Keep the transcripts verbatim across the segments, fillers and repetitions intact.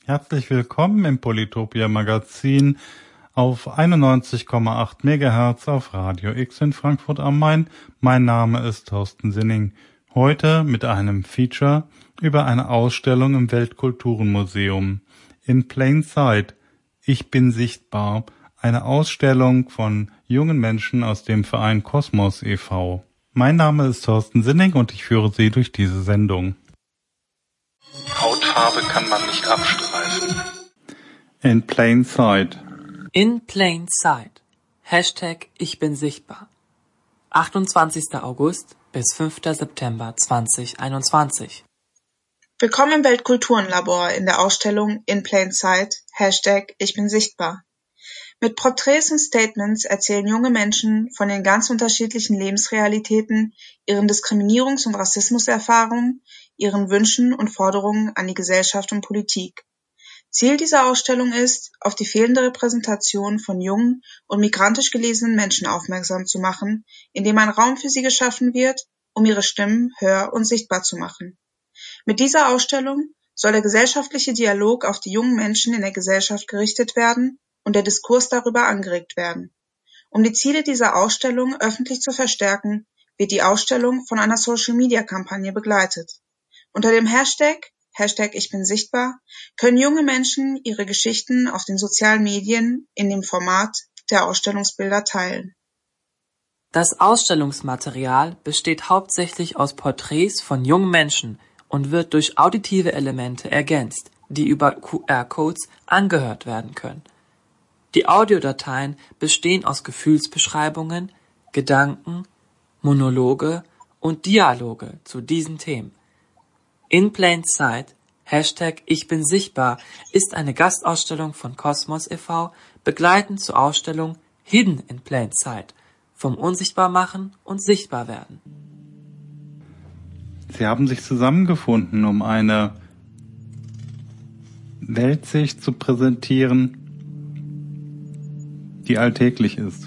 Herzlich willkommen im Polytopia Magazin auf einundneunzig Komma acht Megahertz auf Radio X in Frankfurt am Main. Mein Name ist Thorsten Sinning. Heute mit einem Feature über eine Ausstellung im Weltkulturenmuseum. In Plain Sight. Ich bin sichtbar. Eine Ausstellung von jungen Menschen aus dem Verein Kosmos e V. Mein Name ist Thorsten Sinning und ich führe Sie durch diese Sendung. Hautfarbe kann man nicht abstreifen. In Plain Sight. In Plain Sight. Hashtag Ich bin sichtbar. achtundzwanzigster August bis fünfter September zweitausendeinundzwanzig. Willkommen im Weltkulturenlabor in der Ausstellung In Plain Sight. Hashtag Ich bin sichtbar. Mit Porträts und Statements erzählen junge Menschen von den ganz unterschiedlichen Lebensrealitäten, ihren Diskriminierungs- und Rassismuserfahrungen, ihren Wünschen und Forderungen an die Gesellschaft und Politik. Ziel dieser Ausstellung ist, auf die fehlende Repräsentation von jungen und migrantisch gelesenen Menschen aufmerksam zu machen, indem ein Raum für sie geschaffen wird, um ihre Stimmen hör- und sichtbar zu machen. Mit dieser Ausstellung soll der gesellschaftliche Dialog auf die jungen Menschen in der Gesellschaft gerichtet werden und der Diskurs darüber angeregt werden. Um die Ziele dieser Ausstellung öffentlich zu verstärken, wird die Ausstellung von einer Social-Media-Kampagne begleitet. Unter dem Hashtag, Hashtag Ich bin sichtbar, können junge Menschen ihre Geschichten auf den sozialen Medien in dem Format der Ausstellungsbilder teilen. Das Ausstellungsmaterial besteht hauptsächlich aus Porträts von jungen Menschen und wird durch auditive Elemente ergänzt, die über Q R-Codes angehört werden können. Die Audiodateien bestehen aus Gefühlsbeschreibungen, Gedanken, Monologe und Dialoge zu diesen Themen. In Plain Sight, Hashtag Ich bin sichtbar, ist eine Gastausstellung von Kosmos e V, begleitend zur Ausstellung Hidden in Plain Sight, vom Unsichtbarmachen und Sichtbarwerden. Sie haben sich zusammengefunden, um eine Weltsicht zu präsentieren, die alltäglich ist,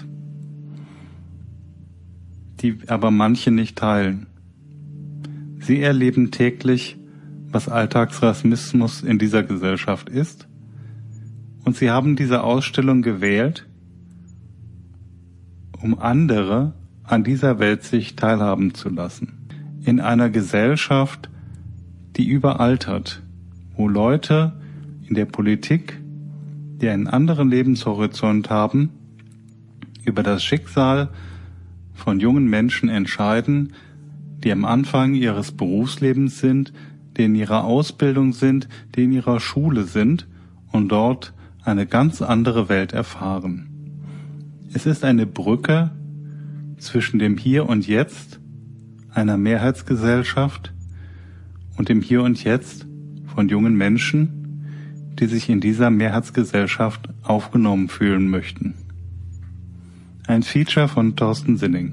die aber manche nicht teilen. Sie erleben täglich, was Alltagsrassismus in dieser Gesellschaft ist, und sie haben diese Ausstellung gewählt, um andere an dieser Weltsicht teilhaben zu lassen. In einer Gesellschaft, die überaltert, wo Leute in der Politik, die einen anderen Lebenshorizont haben, über das Schicksal von jungen Menschen entscheiden, die am Anfang ihres Berufslebens sind, die in ihrer Ausbildung sind, die in ihrer Schule sind und dort eine ganz andere Welt erfahren. Es ist eine Brücke zwischen dem Hier und Jetzt einer Mehrheitsgesellschaft und dem Hier und Jetzt von jungen Menschen, die sich in dieser Mehrheitsgesellschaft aufgenommen fühlen möchten. Ein Feature von Thorsten Sinning.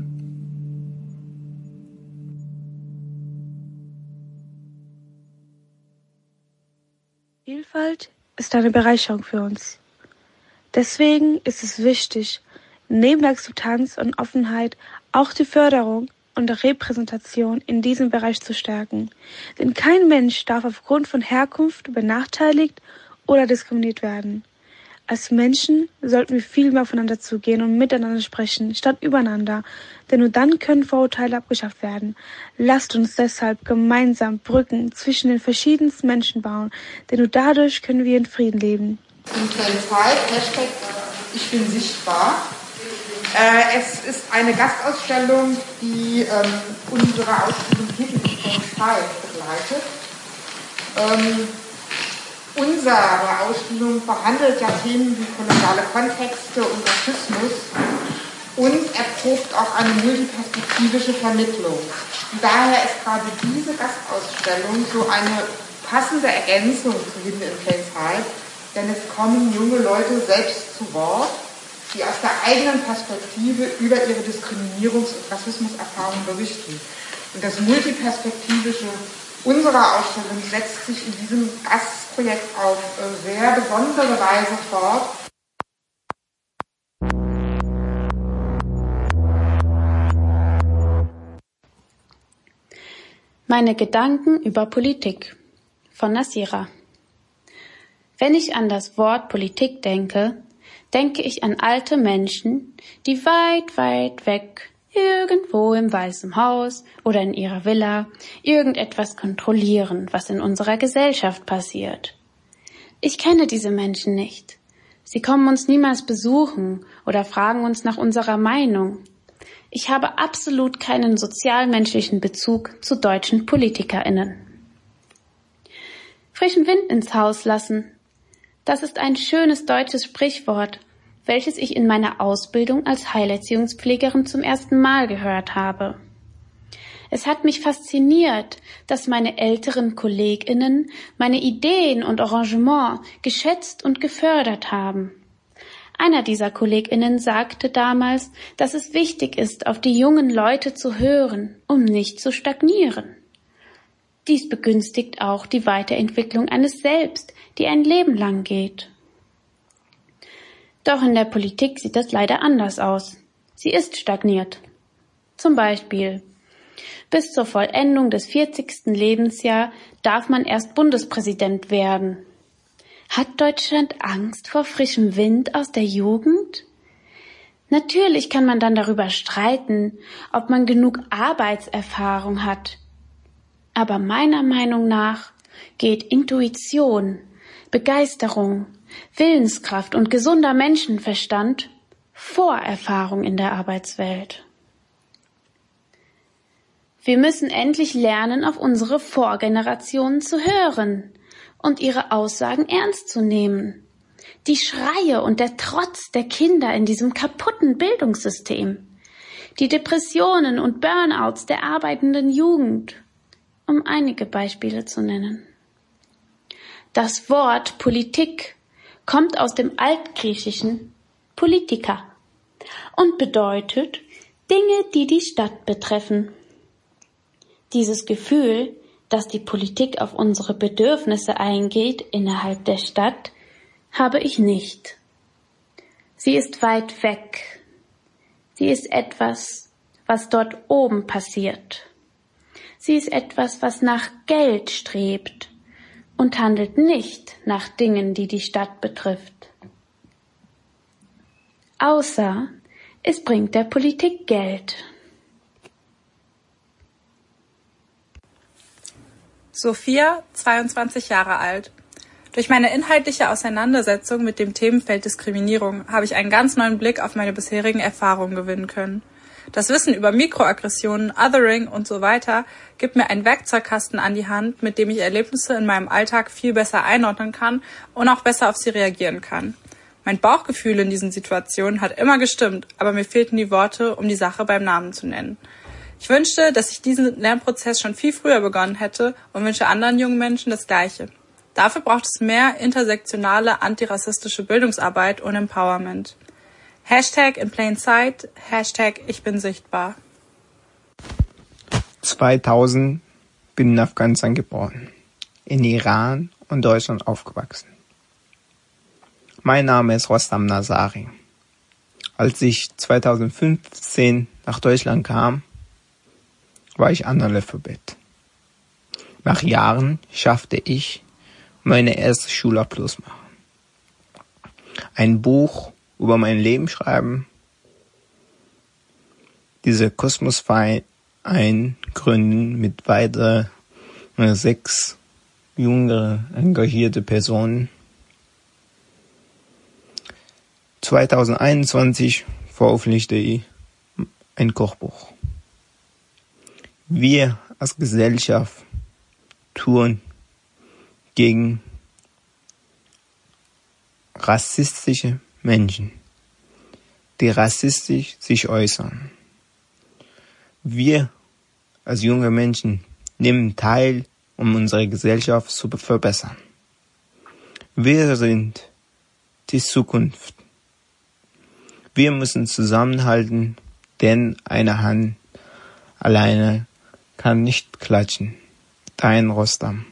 Vielfalt ist eine Bereicherung für uns. Deswegen ist es wichtig, neben der Akzeptanz und Offenheit auch die Förderung und Repräsentation in diesem Bereich zu stärken. Denn kein Mensch darf aufgrund von Herkunft benachteiligt oder diskriminiert werden. Als Menschen sollten wir viel mehr aufeinander zugehen und miteinander sprechen, statt übereinander, denn nur dann können Vorurteile abgeschafft werden. Lasst uns deshalb gemeinsam Brücken zwischen den verschiedensten Menschen bauen, denn nur dadurch können wir in Frieden leben. In Plain Sight, Hashtag Ich bin sichtbar. Äh, es ist eine Gastausstellung, die ähm, unsere Ausstellung Hidden in Plain Sight begleitet. Ähm, Unsere Ausstellung behandelt ja Themen wie koloniale Kontexte und Rassismus und erprobt auch eine multiperspektivische Vermittlung. Und daher ist gerade diese Gastausstellung so eine passende Ergänzung zu Hidden in Plain Sight, denn es kommen junge Leute selbst zu Wort, die aus der eigenen Perspektive über ihre Diskriminierungs- und Rassismuserfahrungen berichten. Und das multiperspektivische unserer Ausstellung setzt sich in diesem Gastprojekt auf sehr besondere Weise fort. Meine Gedanken über Politik von Nasira. Wenn ich an das Wort Politik denke, denke ich an alte Menschen, die weit, weit weg, irgendwo im Weißen Haus oder in ihrer Villa, irgendetwas kontrollieren, was in unserer Gesellschaft passiert. Ich kenne diese Menschen nicht. Sie kommen uns niemals besuchen oder fragen uns nach unserer Meinung. Ich habe absolut keinen sozialmenschlichen Bezug zu deutschen PolitikerInnen. Frischen Wind ins Haus lassen. Das ist ein schönes deutsches Sprichwort, welches ich in meiner Ausbildung als Heilerziehungspflegerin zum ersten Mal gehört habe. Es hat mich fasziniert, dass meine älteren KollegInnen meine Ideen und Arrangement geschätzt und gefördert haben. Einer dieser KollegInnen sagte damals, dass es wichtig ist, auf die jungen Leute zu hören, um nicht zu stagnieren. Dies begünstigt auch die Weiterentwicklung eines Selbst, die ein Leben lang geht. Doch in der Politik sieht das leider anders aus. Sie ist stagniert. Zum Beispiel: Bis zur Vollendung des vierzigsten Lebensjahr darf man erst Bundespräsident werden. Hat Deutschland Angst vor frischem Wind aus der Jugend? Natürlich kann man dann darüber streiten, ob man genug Arbeitserfahrung hat. Aber meiner Meinung nach geht Intuition, Begeisterung, Willenskraft und gesunder Menschenverstand vor Erfahrung in der Arbeitswelt. Wir müssen endlich lernen, auf unsere Vorgenerationen zu hören und ihre Aussagen ernst zu nehmen. Die Schreie und der Trotz der Kinder in diesem kaputten Bildungssystem, die Depressionen und Burnouts der arbeitenden Jugend, um einige Beispiele zu nennen. Das Wort Politik kommt aus dem altgriechischen Politika und bedeutet Dinge, die die Stadt betreffen. Dieses Gefühl, dass die Politik auf unsere Bedürfnisse eingeht innerhalb der Stadt, habe ich nicht. Sie ist weit weg. Sie ist etwas, was dort oben passiert. Sie ist etwas, was nach Geld strebt und handelt nicht nach Dingen, die die Stadt betrifft. Außer es bringt der Politik Geld. Sophia, zweiundzwanzig Jahre alt. Durch meine inhaltliche Auseinandersetzung mit dem Themenfeld Diskriminierung habe ich einen ganz neuen Blick auf meine bisherigen Erfahrungen gewinnen können. Das Wissen über Mikroaggressionen, Othering und so weiter gibt mir einen Werkzeugkasten an die Hand, mit dem ich Erlebnisse in meinem Alltag viel besser einordnen kann und auch besser auf sie reagieren kann. Mein Bauchgefühl in diesen Situationen hat immer gestimmt, aber mir fehlten die Worte, um die Sache beim Namen zu nennen. Ich wünschte, dass ich diesen Lernprozess schon viel früher begonnen hätte und wünsche anderen jungen Menschen das Gleiche. Dafür braucht es mehr intersektionale antirassistische Bildungsarbeit und Empowerment. Hashtag in plain sight, Hashtag ich bin sichtbar. zweitausend bin in Afghanistan geboren, in Iran und Deutschland aufgewachsen. Mein Name ist Rostam Nazari. Als ich zweitausendfünfzehn nach Deutschland kam, war ich Analphabet. Nach Jahren schaffte ich meine erste Schulabschluss machen. Ein Buch über mein Leben schreiben, diese Kosmosverein gründen mit weiteren sechs jüngere engagierte Personen. zweitausendeinundzwanzig veröffentlichte ich ein Kochbuch. Wir als Gesellschaft tun gegen rassistische Menschen, die rassistisch sich äußern. Wir als junge Menschen nehmen teil, um unsere Gesellschaft zu verbessern. Wir sind die Zukunft. Wir müssen zusammenhalten, denn eine Hand alleine kann nicht klatschen. Dein Rostam.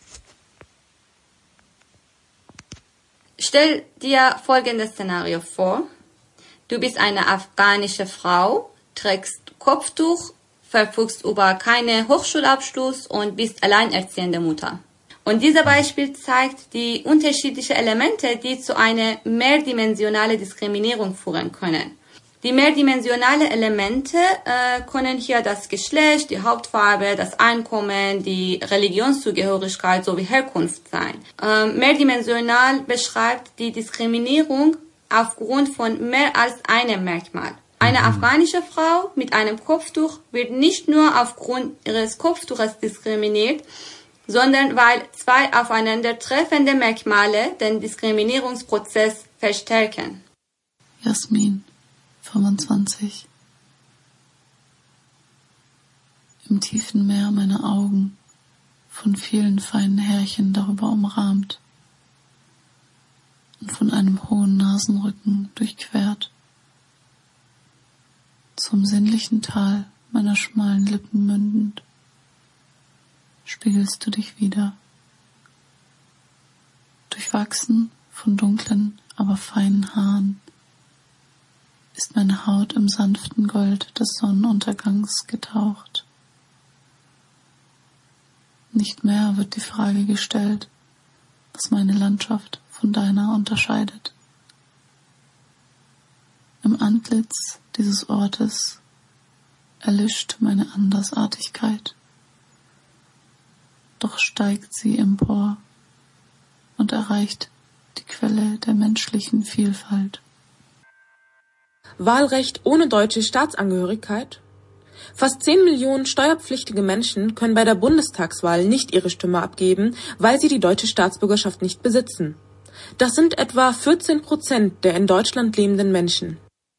Stell dir folgendes Szenario vor. Du bist eine afghanische Frau, trägst Kopftuch, verfügst über keinen Hochschulabschluss und bist alleinerziehende Mutter. Und dieses Beispiel zeigt die unterschiedlichen Elemente, die zu einer mehrdimensionalen Diskriminierung führen können. Die mehrdimensionalen Elemente äh, können hier das Geschlecht, die Hautfarbe, das Einkommen, die Religionszugehörigkeit sowie Herkunft sein. Ähm, mehrdimensional beschreibt die Diskriminierung aufgrund von mehr als einem Merkmal. Eine afghanische Frau mit einem Kopftuch wird nicht nur aufgrund ihres Kopftuches diskriminiert, sondern weil zwei aufeinandertreffende Merkmale den Diskriminierungsprozess verstärken. Jasmin, fünfundzwanzig. Im tiefen Meer meiner Augen, von vielen feinen Härchen darüber umrahmt und von einem hohen Nasenrücken durchquert. Zum sinnlichen Tal meiner schmalen Lippen mündend, spiegelst du dich wieder. Durchwachsen von dunklen, aber feinen Haaren ist meine Haut im sanften Gold des Sonnenuntergangs getaucht. Nicht mehr wird die Frage gestellt, was meine Landschaft von deiner unterscheidet. Im Antlitz dieses Ortes erlischt meine Andersartigkeit, doch steigt sie empor und erreicht die Quelle der menschlichen Vielfalt. Wahlrecht ohne deutsche Staatsangehörigkeit? Fast zehn Millionen steuerpflichtige Menschen können bei der Bundestagswahl nicht ihre Stimme abgeben, weil sie die deutsche Staatsbürgerschaft nicht besitzen. Das sind etwa vierzehn Prozent der in Deutschland lebenden Menschen.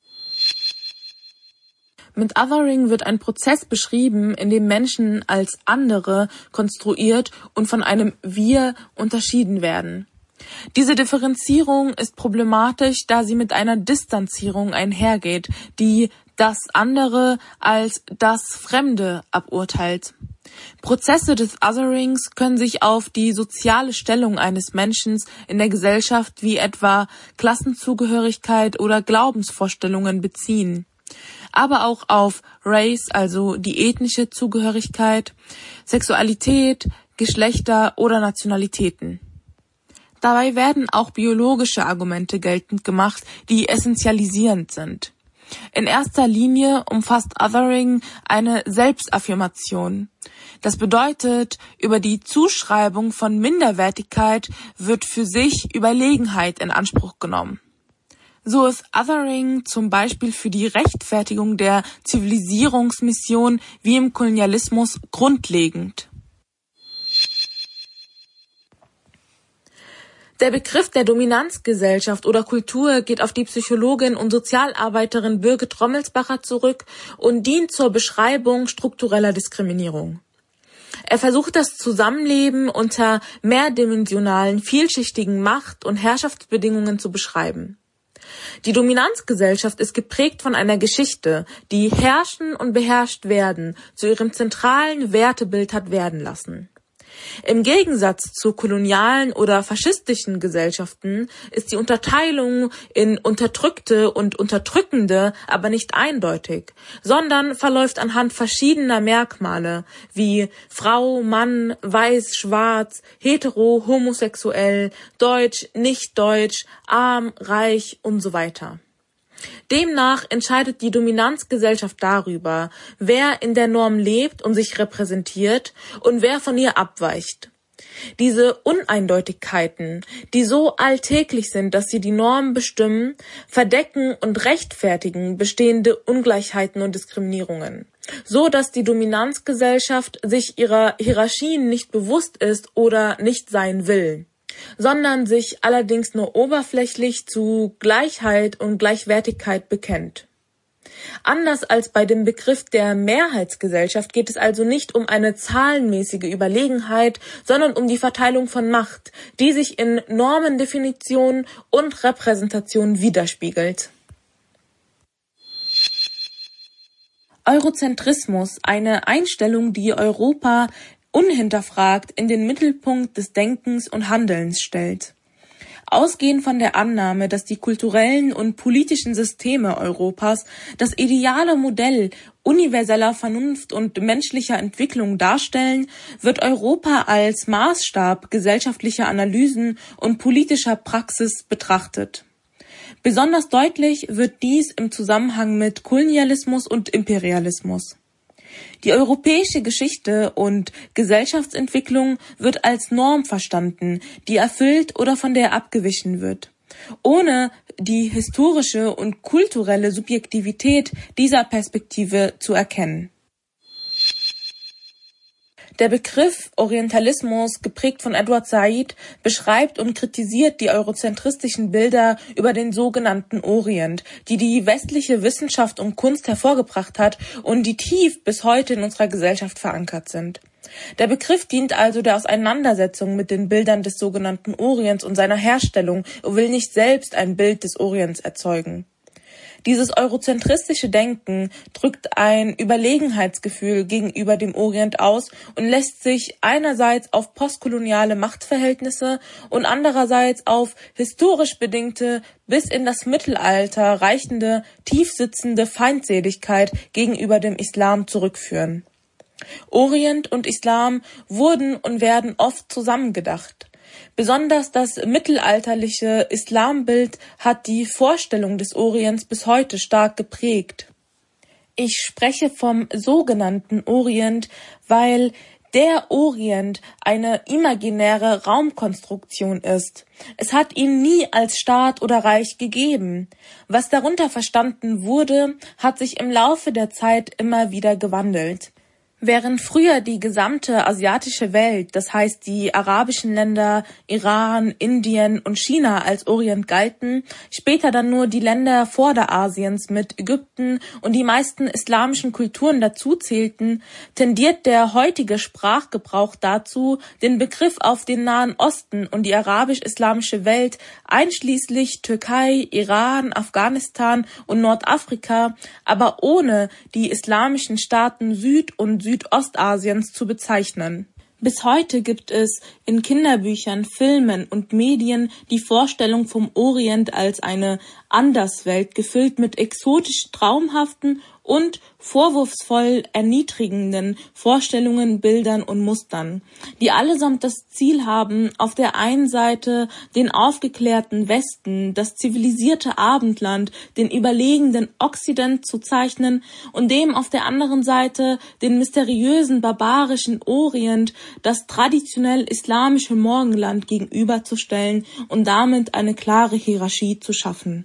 Mit Othering wird ein Prozess beschrieben, in dem Menschen als andere konstruiert und von einem Wir unterschieden werden. Diese Differenzierung ist problematisch, da sie mit einer Distanzierung einhergeht, die das andere als das Fremde aburteilt. Prozesse des Otherings können sich auf die soziale Stellung eines Menschen in der Gesellschaft wie etwa Klassenzugehörigkeit oder Glaubensvorstellungen beziehen, aber auch auf Race, also die ethnische Zugehörigkeit, Sexualität, Geschlechter oder Nationalitäten. Dabei werden auch biologische Argumente geltend gemacht, die essentialisierend sind. In erster Linie umfasst Othering eine Selbstaffirmation. Das bedeutet, über die Zuschreibung von Minderwertigkeit wird für sich Überlegenheit in Anspruch genommen. So ist Othering zum Beispiel für die Rechtfertigung der Zivilisierungsmission wie im Kolonialismus grundlegend. Der Begriff der Dominanzgesellschaft oder Kultur geht auf die Psychologin und Sozialarbeiterin Birgit Rommelsbacher zurück und dient zur Beschreibung struktureller Diskriminierung. Er versucht das Zusammenleben unter mehrdimensionalen, vielschichtigen Macht- und Herrschaftsbedingungen zu beschreiben. Die Dominanzgesellschaft ist geprägt von einer Geschichte, die Herrschen und beherrscht werden zu ihrem zentralen Wertebild hat werden lassen. Im Gegensatz zu kolonialen oder faschistischen Gesellschaften ist die Unterteilung in Unterdrückte und Unterdrückende aber nicht eindeutig, sondern verläuft anhand verschiedener Merkmale wie Frau, Mann, weiß, schwarz, hetero, homosexuell, deutsch, nicht deutsch, arm, reich und so weiter. Demnach entscheidet die Dominanzgesellschaft darüber, wer in der Norm lebt und sich repräsentiert und wer von ihr abweicht. Diese Uneindeutigkeiten, die so alltäglich sind, dass sie die Norm bestimmen, verdecken und rechtfertigen bestehende Ungleichheiten und Diskriminierungen, so dass die Dominanzgesellschaft sich ihrer Hierarchien nicht bewusst ist oder nicht sein will, sondern sich allerdings nur oberflächlich zu Gleichheit und Gleichwertigkeit bekennt. Anders als bei dem Begriff der Mehrheitsgesellschaft geht es also nicht um eine zahlenmäßige Überlegenheit, sondern um die Verteilung von Macht, die sich in Normendefinition und Repräsentation widerspiegelt. Eurozentrismus, eine Einstellung, die Europa unhinterfragt in den Mittelpunkt des Denkens und Handelns stellt. ausgehend von der Annahme, dass die kulturellen und politischen Systeme Europas das ideale Modell universeller Vernunft und menschlicher Entwicklung darstellen, wird Europa als Maßstab gesellschaftlicher Analysen und politischer Praxis betrachtet. Besonders deutlich wird dies im Zusammenhang mit Kolonialismus und Imperialismus. Die europäische Geschichte und Gesellschaftsentwicklung wird als Norm verstanden, die erfüllt oder von der abgewichen wird, ohne die historische und kulturelle Subjektivität dieser Perspektive zu erkennen. Der Begriff Orientalismus, geprägt von Edward Said, beschreibt und kritisiert die eurozentristischen Bilder über den sogenannten Orient, die die westliche Wissenschaft und Kunst hervorgebracht hat und die tief bis heute in unserer Gesellschaft verankert sind. Der Begriff dient also der Auseinandersetzung mit den Bildern des sogenannten Orients und seiner Herstellung und will nicht selbst ein Bild des Orients erzeugen. Dieses eurozentristische Denken drückt ein Überlegenheitsgefühl gegenüber dem Orient aus und lässt sich einerseits auf postkoloniale Machtverhältnisse und andererseits auf historisch bedingte, bis in das Mittelalter reichende, tiefsitzende Feindseligkeit gegenüber dem Islam zurückführen. Orient und Islam wurden und werden oft zusammengedacht. Besonders das mittelalterliche Islambild hat die Vorstellung des Orients bis heute stark geprägt. Ich spreche vom sogenannten Orient, weil der Orient eine imaginäre Raumkonstruktion ist. Es hat ihn nie als Staat oder Reich gegeben. Was darunter verstanden wurde, hat sich im Laufe der Zeit immer wieder gewandelt. Während früher die gesamte asiatische Welt, das heißt die arabischen Länder, Iran, Indien und China als Orient galten, später dann nur die Länder Vorderasiens mit Ägypten und die meisten islamischen Kulturen dazu zählten, tendiert der heutige Sprachgebrauch dazu, den Begriff auf den Nahen Osten und die arabisch-islamische Welt einschließlich Türkei, Iran, Afghanistan und Nordafrika, aber ohne die islamischen Staaten Süd- und Südostasiens zu bezeichnen. Bis heute gibt es in Kinderbüchern, Filmen und Medien die Vorstellung vom Orient als eine Anderswelt, gefüllt mit exotisch traumhaften und vorwurfsvoll erniedrigenden Vorstellungen, Bildern und Mustern, die allesamt das Ziel haben, auf der einen Seite den aufgeklärten Westen, das zivilisierte Abendland, den überlegenen Okzident zu zeichnen und dem auf der anderen Seite den mysteriösen barbarischen Orient, das traditionell islamische Morgenland gegenüberzustellen und damit eine klare Hierarchie zu schaffen.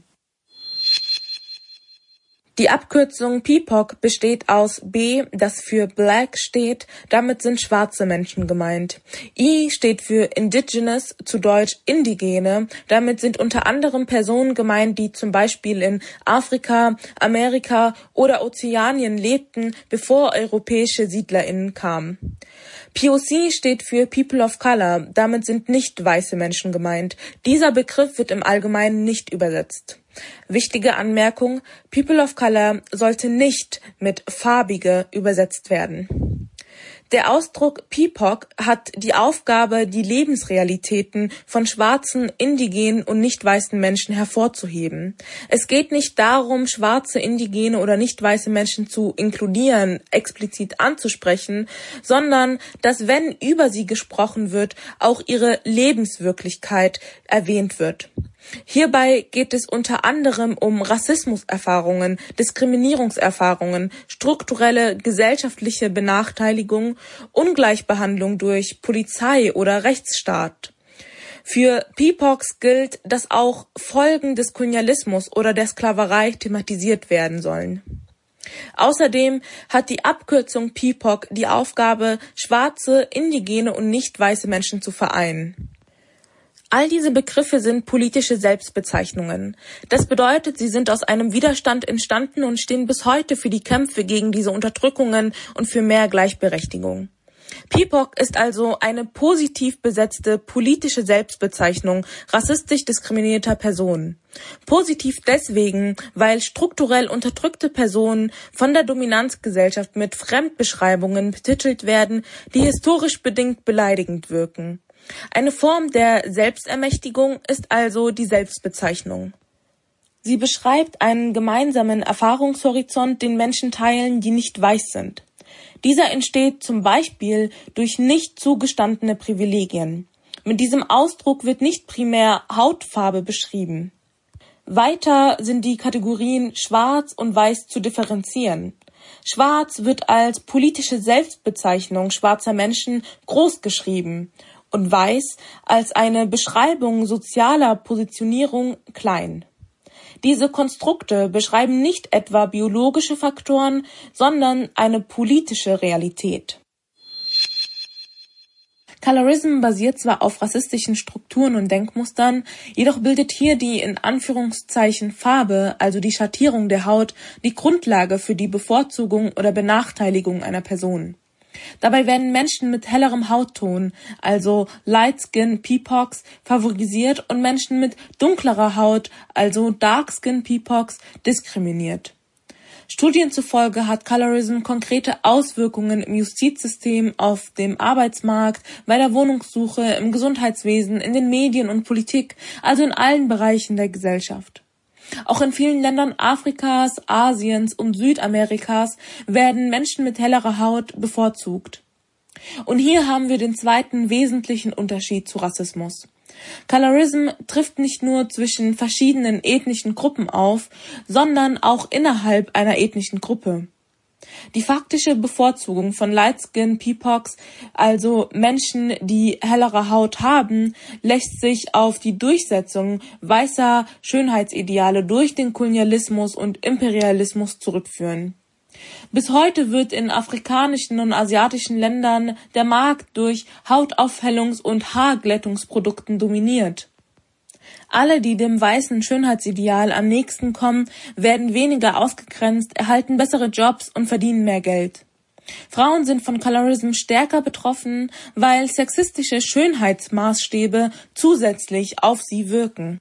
Die Abkürzung P I P O C besteht aus B, das für Black steht, damit sind schwarze Menschen gemeint. I steht für Indigenous, zu Deutsch Indigene, damit sind unter anderem Personen gemeint, die zum Beispiel in Afrika, Amerika oder Ozeanien lebten, bevor europäische SiedlerInnen kamen. P O C steht für People of Color, damit sind nicht weiße Menschen gemeint. Dieser Begriff wird im Allgemeinen nicht übersetzt. Wichtige Anmerkung: People of Color sollte nicht mit Farbige übersetzt werden. Der Ausdruck P I P O C hat die Aufgabe, die Lebensrealitäten von schwarzen, indigenen und nicht weißen Menschen hervorzuheben. Es geht nicht darum, schwarze, indigene oder nicht weiße Menschen zu inkludieren, explizit anzusprechen, sondern dass, wenn über sie gesprochen wird, auch ihre Lebenswirklichkeit erwähnt wird. Hierbei geht es unter anderem um Rassismuserfahrungen, Diskriminierungserfahrungen, strukturelle gesellschaftliche Benachteiligung, Ungleichbehandlung durch Polizei oder Rechtsstaat. Für P I P O C gilt, dass auch Folgen des Kolonialismus oder der Sklaverei thematisiert werden sollen. Außerdem hat die Abkürzung P I P O C die Aufgabe, schwarze, indigene und nicht weiße Menschen zu vereinen. All diese Begriffe sind politische Selbstbezeichnungen. Das bedeutet, sie sind aus einem Widerstand entstanden und stehen bis heute für die Kämpfe gegen diese Unterdrückungen und für mehr Gleichberechtigung. P I P O C ist also eine positiv besetzte politische Selbstbezeichnung rassistisch diskriminierter Personen. Positiv deswegen, weil strukturell unterdrückte Personen von der Dominanzgesellschaft mit Fremdbeschreibungen betitelt werden, die historisch bedingt beleidigend wirken. Eine Form der Selbstermächtigung ist also die Selbstbezeichnung. Sie beschreibt einen gemeinsamen Erfahrungshorizont, den Menschen teilen, die nicht weiß sind. Dieser entsteht zum Beispiel durch nicht zugestandene Privilegien. Mit diesem Ausdruck wird nicht primär Hautfarbe beschrieben. Weiter sind die Kategorien Schwarz und Weiß zu differenzieren. Schwarz wird als politische Selbstbezeichnung schwarzer Menschen großgeschrieben und Weiß als eine Beschreibung sozialer Positionierung klein. Diese Konstrukte beschreiben nicht etwa biologische Faktoren, sondern eine politische Realität. Colorism basiert zwar auf rassistischen Strukturen und Denkmustern, jedoch bildet hier die in Anführungszeichen Farbe, also die Schattierung der Haut, die Grundlage für die Bevorzugung oder Benachteiligung einer Person. Dabei werden Menschen mit hellerem Hautton, also Light Skin Peapox, favorisiert und Menschen mit dunklerer Haut, also Dark Skin Peapox, diskriminiert. Studien zufolge hat Colorism konkrete Auswirkungen im Justizsystem, auf dem Arbeitsmarkt, bei der Wohnungssuche, im Gesundheitswesen, in den Medien und Politik, also in allen Bereichen der Gesellschaft. Auch in vielen Ländern Afrikas, Asiens und Südamerikas werden Menschen mit hellerer Haut bevorzugt. Und hier haben wir den zweiten wesentlichen Unterschied zu Rassismus. Colorism trifft nicht nur zwischen verschiedenen ethnischen Gruppen auf, sondern auch innerhalb einer ethnischen Gruppe. Die faktische Bevorzugung von Light Skin Peapox, also Menschen, die hellere Haut haben, lässt sich auf die Durchsetzung weißer Schönheitsideale durch den Kolonialismus und Imperialismus zurückführen. Bis heute wird in afrikanischen und asiatischen Ländern der Markt durch Hautaufhellungs- und Haarglättungsprodukten dominiert. Alle, die dem weißen Schönheitsideal am nächsten kommen, werden weniger ausgegrenzt, erhalten bessere Jobs und verdienen mehr Geld. Frauen sind von Colorism stärker betroffen, weil sexistische Schönheitsmaßstäbe zusätzlich auf sie wirken.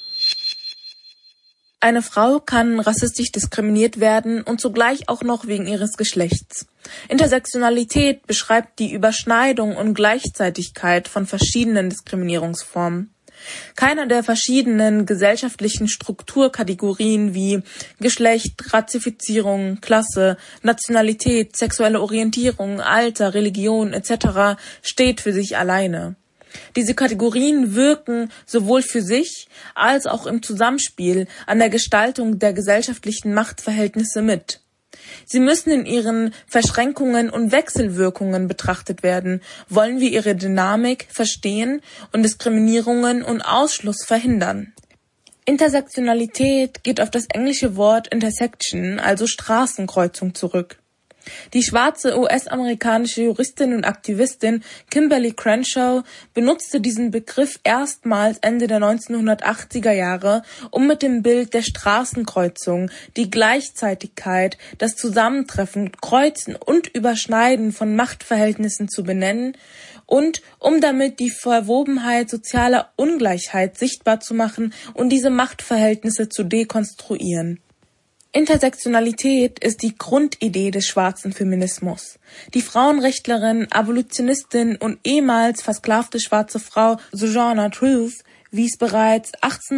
Eine Frau kann rassistisch diskriminiert werden und zugleich auch noch wegen ihres Geschlechts. Intersektionalität beschreibt die Überschneidung und Gleichzeitigkeit von verschiedenen Diskriminierungsformen. Keiner der verschiedenen gesellschaftlichen Strukturkategorien wie Geschlecht, Rassifizierung, Klasse, Nationalität, sexuelle Orientierung, Alter, Religion et cetera steht für sich alleine. Diese Kategorien wirken sowohl für sich als auch im Zusammenspiel an der Gestaltung der gesellschaftlichen Machtverhältnisse mit. Sie müssen in ihren Verschränkungen und Wechselwirkungen betrachtet werden, wollen wir ihre Dynamik verstehen und Diskriminierungen und Ausschluss verhindern. Intersektionalität geht auf das englische Wort Intersection, also Straßenkreuzung, zurück. Die schwarze U S-amerikanische Juristin und Aktivistin Kimberly Crenshaw benutzte diesen Begriff erstmals Ende der neunzehnhundertachtziger Jahre, um mit dem Bild der Straßenkreuzung die Gleichzeitigkeit, das Zusammentreffen, Kreuzen und Überschneiden von Machtverhältnissen zu benennen und um damit die Verwobenheit sozialer Ungleichheit sichtbar zu machen und diese Machtverhältnisse zu dekonstruieren. Intersektionalität ist die Grundidee des schwarzen Feminismus. Die Frauenrechtlerin, Abolitionistin und ehemals versklavte schwarze Frau Sojourner Truth wies bereits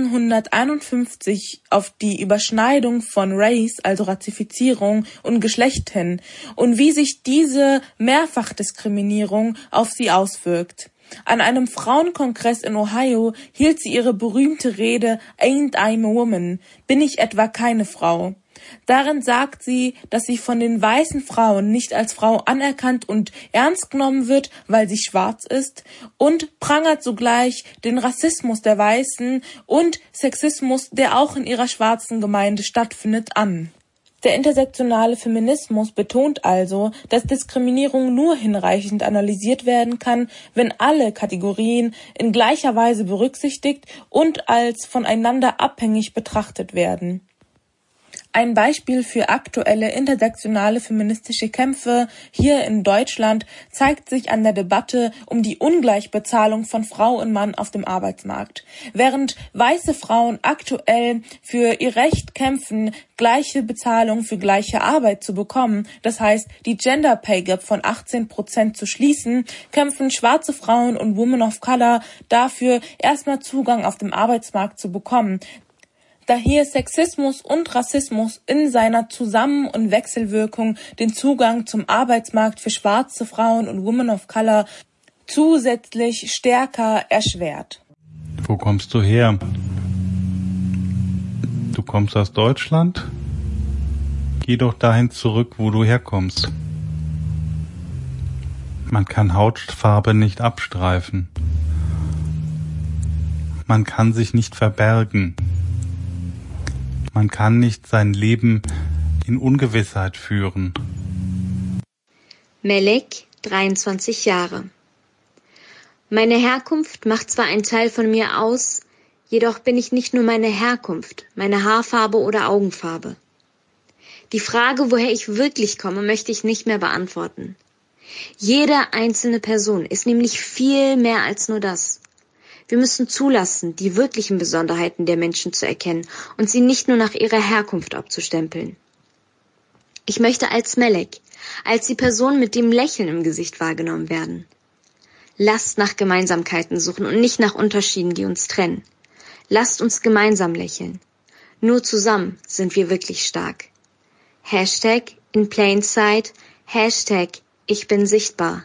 achtzehnhunderteinundfünfzig auf die Überschneidung von Race, also Rassifizierung, und Geschlecht hin und wie sich diese Mehrfachdiskriminierung auf sie auswirkt. An einem Frauenkongress in Ohio hielt sie ihre berühmte Rede Ain't I a Woman? Bin ich etwa keine Frau? Darin sagt sie, dass sie von den weißen Frauen nicht als Frau anerkannt und ernst genommen wird, weil sie schwarz ist, und prangert sogleich den Rassismus der Weißen und Sexismus, der auch in ihrer schwarzen Gemeinde stattfindet, an. Der intersektionale Feminismus betont also, dass Diskriminierung nur hinreichend analysiert werden kann, wenn alle Kategorien in gleicher Weise berücksichtigt und als voneinander abhängig betrachtet werden. Ein Beispiel für aktuelle intersektionale feministische Kämpfe hier in Deutschland zeigt sich an der Debatte um die Ungleichbezahlung von Frau und Mann auf dem Arbeitsmarkt. Während weiße Frauen aktuell für ihr Recht kämpfen, gleiche Bezahlung für gleiche Arbeit zu bekommen, das heißt die Gender Pay Gap von achtzehn Prozent zu schließen, kämpfen schwarze Frauen und Women of Color dafür, erstmal Zugang auf dem Arbeitsmarkt zu bekommen. Da hier Sexismus und Rassismus in seiner Zusammen- und Wechselwirkung den Zugang zum Arbeitsmarkt für schwarze Frauen und Women of Color zusätzlich stärker erschwert. Wo kommst du her? Du kommst aus Deutschland? Geh doch dahin zurück, wo du herkommst. Man kann Hautfarbe nicht abstreifen. Man kann sich nicht verbergen. Man kann nicht sein Leben in Ungewissheit führen. Melek, dreiundzwanzig Jahre. Meine Herkunft macht zwar einen Teil von mir aus, jedoch bin ich nicht nur meine Herkunft, meine Haarfarbe oder Augenfarbe. Die Frage, woher ich wirklich komme, möchte ich nicht mehr beantworten. Jede einzelne Person ist nämlich viel mehr als nur das. Wir müssen zulassen, die wirklichen Besonderheiten der Menschen zu erkennen und sie nicht nur nach ihrer Herkunft abzustempeln. Ich möchte als Melek, als die Person mit dem Lächeln im Gesicht wahrgenommen werden. Lasst nach Gemeinsamkeiten suchen und nicht nach Unterschieden, die uns trennen. Lasst uns gemeinsam lächeln. Nur zusammen sind wir wirklich stark. Hashtag in plain sight, Hashtag ich bin sichtbar.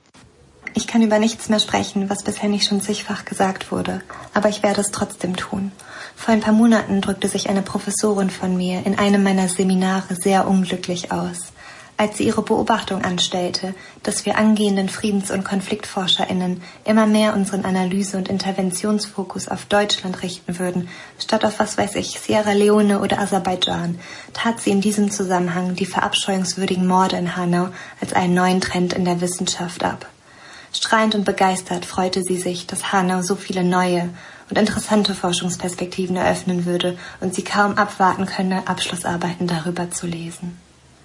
Ich kann über nichts mehr sprechen, was bisher nicht schon zigfach gesagt wurde, aber ich werde es trotzdem tun. Vor ein paar Monaten drückte sich eine Professorin von mir in einem meiner Seminare sehr unglücklich aus, als sie ihre Beobachtung anstellte, dass wir angehenden Friedens- und KonfliktforscherInnen immer mehr unseren Analyse- und Interventionsfokus auf Deutschland richten würden, statt auf, was weiß ich, Sierra Leone oder Aserbaidschan, tat sie in diesem Zusammenhang die verabscheuungswürdigen Morde in Hanau als einen neuen Trend in der Wissenschaft ab. Strahlend und begeistert freute sie sich, dass Hanau so viele neue und interessante Forschungsperspektiven eröffnen würde und sie kaum abwarten könne, Abschlussarbeiten darüber zu lesen.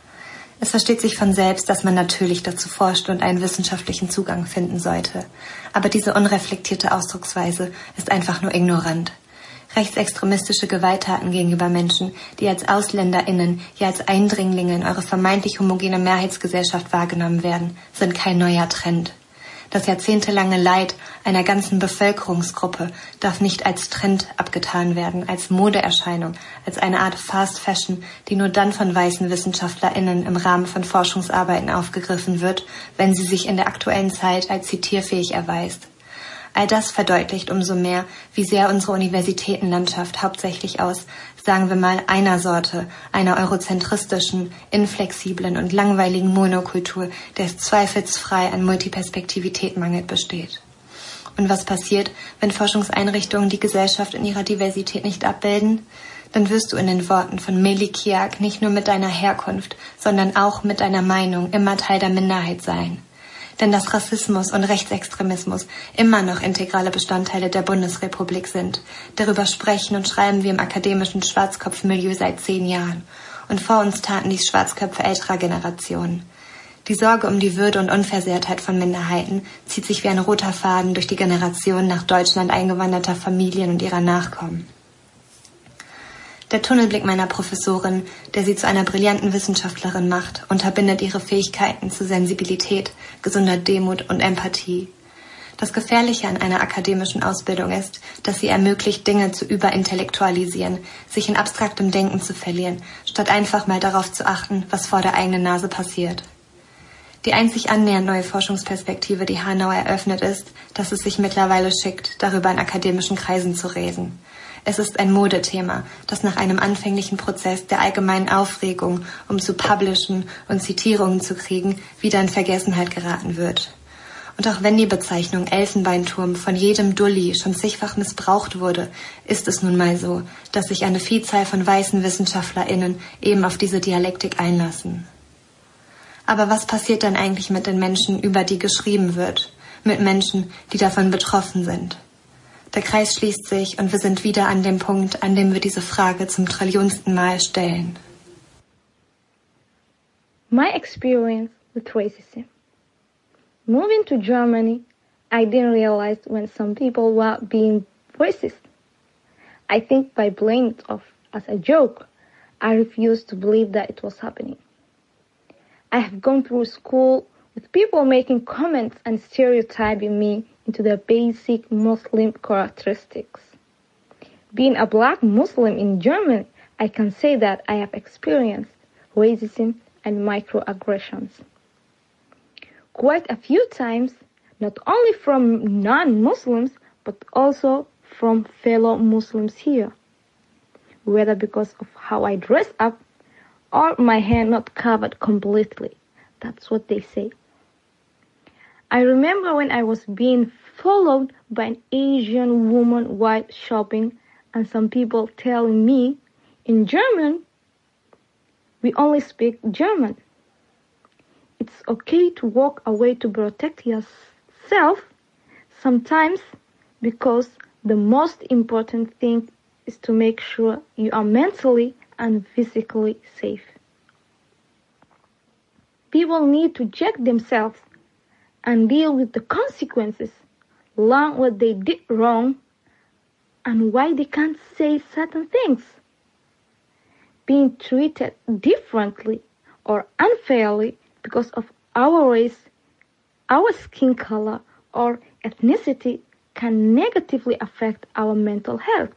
Es versteht sich von selbst, dass man natürlich dazu forscht und einen wissenschaftlichen Zugang finden sollte. Aber diese unreflektierte Ausdrucksweise ist einfach nur ignorant. Rechtsextremistische Gewalttaten gegenüber Menschen, die als AusländerInnen, ja als Eindringlinge in eure vermeintlich homogene Mehrheitsgesellschaft wahrgenommen werden, sind kein neuer Trend. Das jahrzehntelange Leid einer ganzen Bevölkerungsgruppe darf nicht als Trend abgetan werden, als Modeerscheinung, als eine Art Fast Fashion, die nur dann von weißen WissenschaftlerInnen im Rahmen von Forschungsarbeiten aufgegriffen wird, wenn sie sich in der aktuellen Zeit als zitierfähig erweist. All das verdeutlicht umso mehr, wie sehr unsere Universitätenlandschaft hauptsächlich aus, sagen wir mal, einer Sorte, einer eurozentristischen, inflexiblen und langweiligen Monokultur, der es zweifelsfrei an Multiperspektivität mangelt, besteht. Und was passiert, wenn Forschungseinrichtungen die Gesellschaft in ihrer Diversität nicht abbilden? Dann wirst du in den Worten von Melik Kiak nicht nur mit deiner Herkunft, sondern auch mit deiner Meinung immer Teil der Minderheit sein. Denn dass Rassismus und Rechtsextremismus immer noch integrale Bestandteile der Bundesrepublik sind, darüber sprechen und schreiben wir im akademischen Schwarzkopfmilieu seit zehn Jahren. Und vor uns taten dies Schwarzköpfe älterer Generationen. Die Sorge um die Würde und Unversehrtheit von Minderheiten zieht sich wie ein roter Faden durch die Generationen nach Deutschland eingewanderter Familien und ihrer Nachkommen. Der Tunnelblick meiner Professorin, der sie zu einer brillanten Wissenschaftlerin macht, unterbindet ihre Fähigkeiten zu Sensibilität, gesunder Demut und Empathie. Das Gefährliche an einer akademischen Ausbildung ist, dass sie ermöglicht, Dinge zu überintellektualisieren, sich in abstraktem Denken zu verlieren, statt einfach mal darauf zu achten, was vor der eigenen Nase passiert. Die einzig annähernd neue Forschungsperspektive, die Hanau eröffnet, ist, dass es sich mittlerweile schickt, darüber in akademischen Kreisen zu reden. Es ist ein Modethema, das nach einem anfänglichen Prozess der allgemeinen Aufregung, um zu publishen und Zitierungen zu kriegen, wieder in Vergessenheit geraten wird. Und auch wenn die Bezeichnung Elfenbeinturm von jedem Dulli schon zigfach missbraucht wurde, ist es nun mal so, dass sich eine Vielzahl von weißen WissenschaftlerInnen eben auf diese Dialektik einlassen. Aber was passiert dann eigentlich mit den Menschen, über die geschrieben wird? Mit Menschen, die davon betroffen sind? Der Kreis schließt sich und wir sind wieder an dem Punkt, an dem wir diese Frage zum trillionsten Mal stellen. My experience with racism. Moving to Germany, I didn't realize when some people were being racist. I think by playing it off as a joke, I refused to believe that it was happening. I have gone through school with people making comments and stereotyping me into their basic Muslim characteristics. Being a black Muslim in Germany, I can say that I have experienced racism and microaggressions. Quite a few times, not only from non-Muslims, but also from fellow Muslims here, whether because of how I dress up or my hair not covered completely. That's what they say. I remember when I was being followed by an Asian woman while shopping and some people telling me, in German, we only speak German. It's okay to walk away to protect yourself sometimes because the most important thing is to make sure you are mentally and physically safe. People need to check themselves and deal with the consequences, learn what they did wrong, and why they can't say certain things. Being treated differently or unfairly because of our race, our skin color, or ethnicity can negatively affect our mental health.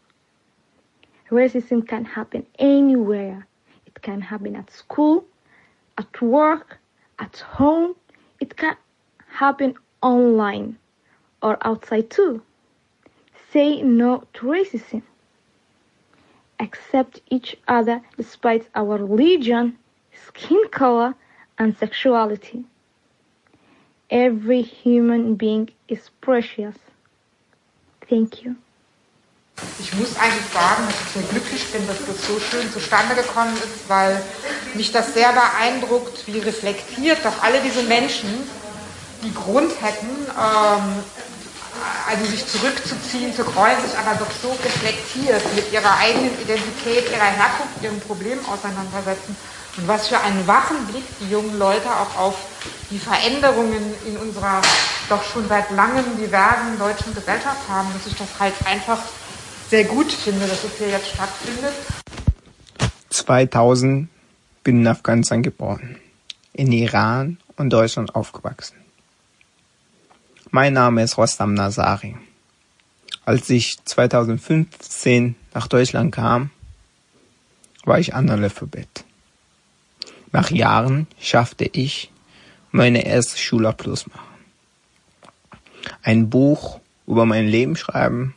Racism can happen anywhere. It can happen at school, at work, at home. It can happen online or outside too. Say no to racism. Accept each other despite our religion, skin color, and sexuality. Every human being is precious. Thank you. Ich muss eigentlich sagen, dass ich sehr glücklich bin, dass das so schön zustande gekommen ist, weil mich das sehr beeindruckt, wie reflektiert doch alle diese Menschen, die Grund hätten, ähm, also sich zurückzuziehen, zu gräueln, sich aber doch so reflektiert mit ihrer eigenen Identität, ihrer Herkunft, ihren Problemen auseinandersetzen. Und was für einen wachen Blick die jungen Leute auch auf die Veränderungen in unserer doch schon seit langem diversen deutschen Gesellschaft haben, dass ich das halt einfach sehr gut finde, dass es hier jetzt stattfindet. zweitausend bin in Afghanistan geboren, in Iran und Deutschland aufgewachsen. Mein Name ist Rostam Nasari. Als ich zweitausendfünfzehn nach Deutschland kam, war ich Analphabet. Nach Jahren schaffte ich meine erste Schulabschluss machen. Ein Buch über mein Leben schreiben,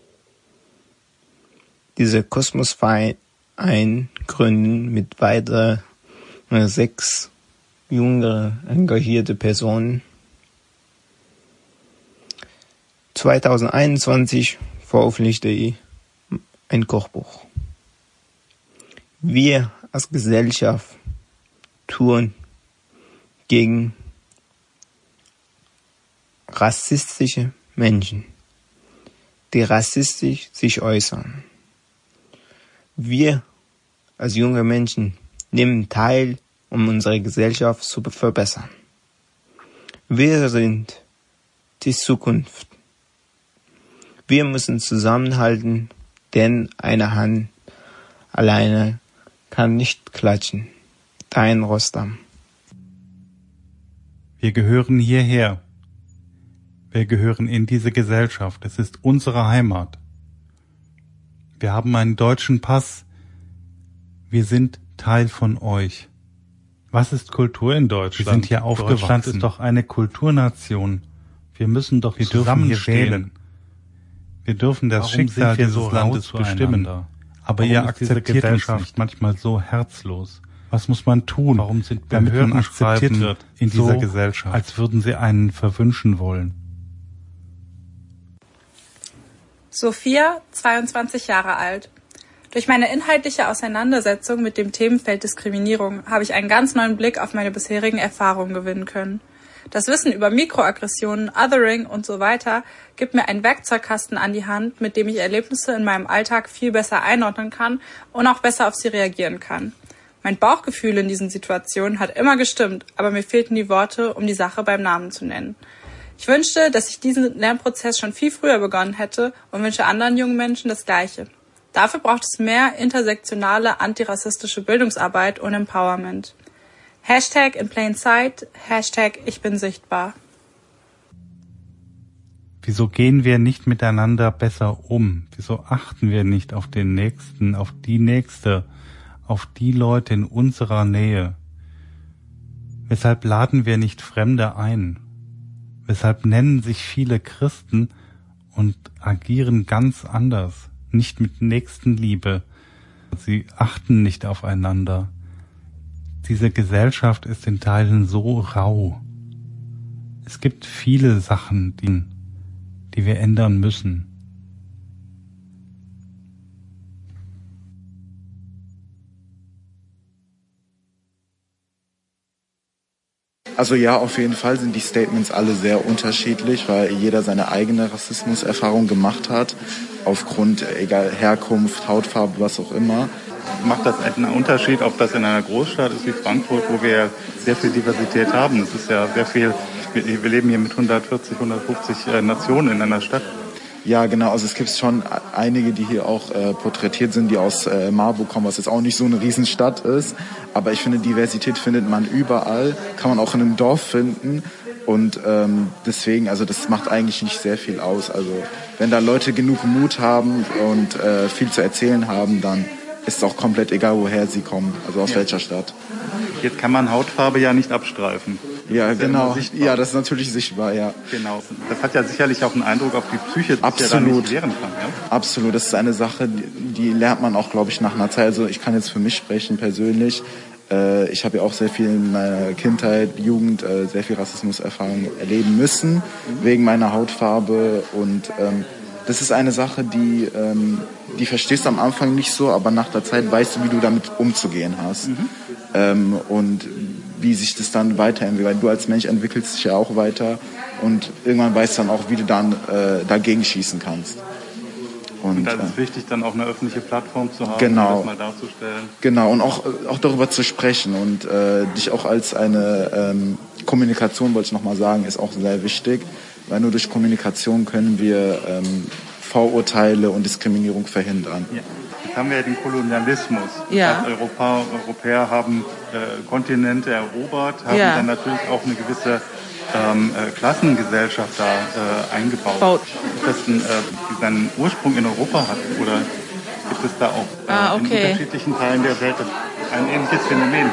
diese Kosmosverein gründen mit weiteren äh, sechs jüngere engagierte Personen. zweitausendeinundzwanzig veröffentlichte ich ein Kochbuch. Wir als Gesellschaft tun gegen rassistische Menschen, die rassistisch sich äußern. Wir als junge Menschen nehmen teil, um unsere Gesellschaft zu verbessern. Wir sind die Zukunft. Wir müssen zusammenhalten, denn eine Hand alleine kann nicht klatschen. Dein Rostam. Wir gehören hierher. Wir gehören in diese Gesellschaft. Es ist unsere Heimat. Wir haben einen deutschen Pass. Wir sind Teil von euch. Was ist Kultur in Deutschland? Wir sind hier aufgewachsen. Deutschland ist doch eine Kulturnation. Wir müssen doch wir zusammen hier wählen. Wir dürfen das Warum Schicksal dieses so Landes bestimmen. Aber Warum ihr akzeptiert uns nicht manchmal so herzlos. Was muss man tun, Warum sind damit man akzeptiert wird in dieser so, Gesellschaft, als würden sie einen verwünschen wollen? Sophia, zweiundzwanzig Jahre alt. Durch meine inhaltliche Auseinandersetzung mit dem Themenfeld Diskriminierung habe ich einen ganz neuen Blick auf meine bisherigen Erfahrungen gewinnen können. Das Wissen über Mikroaggressionen, Othering und so weiter gibt mir einen Werkzeugkasten an die Hand, mit dem ich Erlebnisse in meinem Alltag viel besser einordnen kann und auch besser auf sie reagieren kann. Mein Bauchgefühl in diesen Situationen hat immer gestimmt, aber mir fehlten die Worte, um die Sache beim Namen zu nennen. Ich wünschte, dass ich diesen Lernprozess schon viel früher begonnen hätte und wünsche anderen jungen Menschen das Gleiche. Dafür braucht es mehr intersektionale antirassistische Bildungsarbeit und Empowerment. Hashtag in plain sight, Hashtag ich bin sichtbar. Wieso gehen wir nicht miteinander besser um? Wieso achten wir nicht auf den Nächsten, auf die Nächste, auf die Leute in unserer Nähe? Weshalb laden wir nicht Fremde ein? Weshalb nennen sich viele Christen und agieren ganz anders, nicht mit Nächstenliebe? Sie achten nicht aufeinander. Diese Gesellschaft ist in Teilen so rau. Es gibt viele Sachen, die, die wir ändern müssen. Also ja, auf jeden Fall sind die Statements alle sehr unterschiedlich, weil jeder seine eigene Rassismuserfahrung gemacht hat, aufgrund egal Herkunft, Hautfarbe, was auch immer. Macht das einen Unterschied, ob das in einer Großstadt ist wie Frankfurt, wo wir sehr viel Diversität haben? Es ist ja sehr viel, wir leben hier mit hundertvierzig, hundertfünfzig Nationen in einer Stadt. Ja, genau. Also es gibt schon einige, die hier auch äh, porträtiert sind, die aus äh, Marburg kommen, was jetzt auch nicht so eine Riesenstadt ist. Aber ich finde, Diversität findet man überall, kann man auch in einem Dorf finden. Und ähm, deswegen, also das macht eigentlich nicht sehr viel aus. Also wenn da Leute genug Mut haben und äh, viel zu erzählen haben, dann ist es auch komplett egal, woher sie kommen, also aus ja. welcher Stadt. Jetzt kann man Hautfarbe ja nicht abstreifen. Ja, das genau. Ja, das ist natürlich sichtbar, ja. Genau. Das hat ja sicherlich auch einen Eindruck auf die Psyche, die Absolut. ja da nicht lehren kann. Ja? Absolut. Das ist eine Sache, die, die lernt man auch, glaube ich, nach einer Zeit. Also ich kann jetzt für mich sprechen persönlich. Äh, ich habe ja auch sehr viel in meiner Kindheit, Jugend, äh, sehr viel Rassismuserfahrung erleben müssen, mhm. wegen meiner Hautfarbe. Und ähm, das ist eine Sache, die, ähm, die verstehst du am Anfang nicht so, aber nach der Zeit weißt du, wie du damit umzugehen hast. Mhm. Ähm, und wie sich das dann weiterentwickelt. Weil du als Mensch entwickelst dich ja auch weiter und irgendwann weißt du dann auch, wie du dann äh, dagegen schießen kannst. Und, und da ist es äh, wichtig, dann auch eine öffentliche Plattform zu haben, genau, um das mal darzustellen. Genau, und auch, auch darüber zu sprechen und äh, dich auch als eine ähm, Kommunikation, wollte ich nochmal sagen, ist auch sehr wichtig, weil nur durch Kommunikation können wir ähm, Vorurteile und Diskriminierung verhindern. Ja. Jetzt haben wir ja den Kolonialismus. Ja. Das heißt, Europa, Europäer haben äh, Kontinente erobert, haben ja. dann natürlich auch eine gewisse ähm, äh, Klassengesellschaft da äh, eingebaut. Baut. Ist das ein, äh, seinen Ursprung in Europa hat? Oder gibt es da auch äh, ah, okay. in unterschiedlichen Teilen der Welt ein ähnliches Phänomen?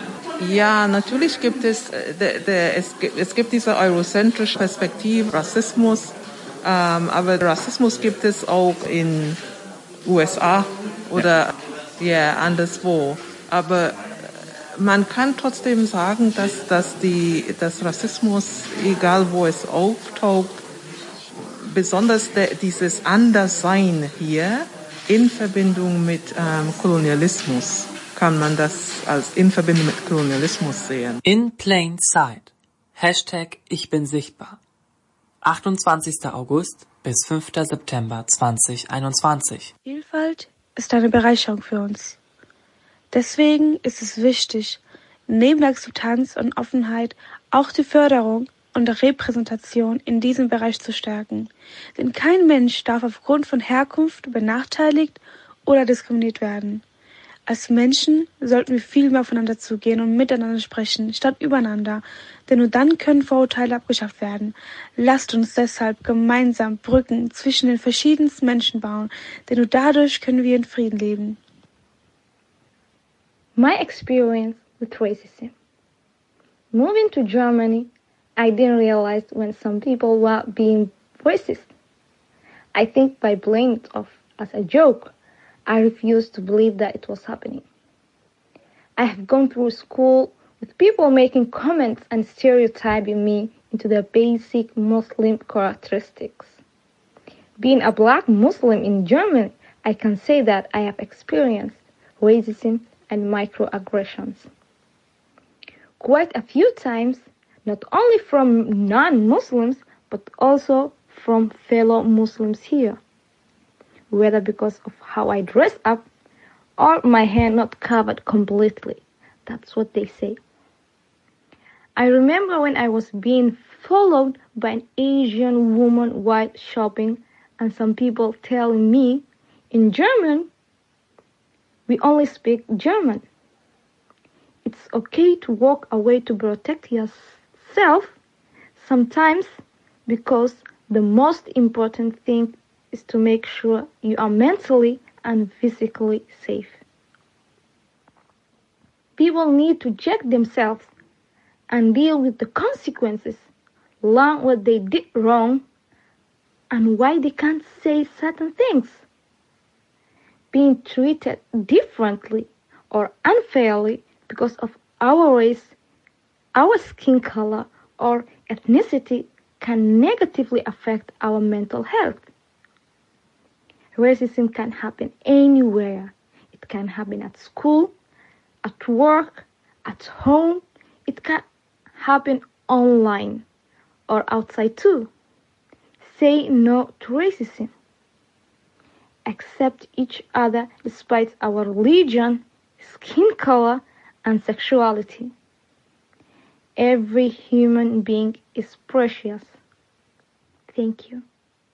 Ja, natürlich gibt es, de, de, es, es gibt diese eurozentrische Perspektive, Rassismus, ähm, aber Rassismus gibt es auch in U S A oder ja, yeah, anderswo. Aber man kann trotzdem sagen, dass, dass die, dass Rassismus, egal wo es auftaucht, besonders de, dieses Anderssein hier in Verbindung mit ähm, Kolonialismus, kann man das als in Verbindung mit Kolonialismus sehen. In plain sight. Hashtag ich bin sichtbar. achtundzwanzigster August bis fünfter September zweitausendeinundzwanzig. Vielfalt ist eine Bereicherung für uns. Deswegen ist es wichtig, neben der Akzeptanz und Offenheit auch die Förderung und Repräsentation in diesem Bereich zu stärken. Denn kein Mensch darf aufgrund von Herkunft benachteiligt oder diskriminiert werden. Als Menschen sollten wir viel mehr aufeinander zugehen und miteinander sprechen, statt übereinander, denn nur dann können Vorurteile abgeschafft werden. Lasst uns deshalb gemeinsam Brücken zwischen den verschiedensten Menschen bauen, denn nur dadurch können wir in Frieden leben. My experience with racism. Moving to Germany, I didn't realize when some people were being racist. I think by blaming it off as a joke, I refused to believe that it was happening. I have gone through school with people making comments and stereotyping me into their basic Muslim characteristics. Being a black Muslim in Germany, I can say that I have experienced racism and microaggressions. Quite a few times, not only from non-Muslims, but also from fellow Muslims here. Whether because of how I dress up or my hair not covered completely. That's what they say. I remember when I was being followed by an Asian woman while shopping and some people telling me in German, we only speak German. It's okay to walk away to protect yourself sometimes because the most important thing is to make sure you are mentally and physically safe. People need to check themselves and deal with the consequences, learn what they did wrong and why they can't say certain things. Being treated differently or unfairly because of our race, our skin color, or ethnicity can negatively affect our mental health. Racism can happen anywhere. It can happen at school, at work, at home. It can happen online or outside too. Say no to racism. Accept each other despite our religion, skin color, and sexuality. Every human being is precious. Thank you.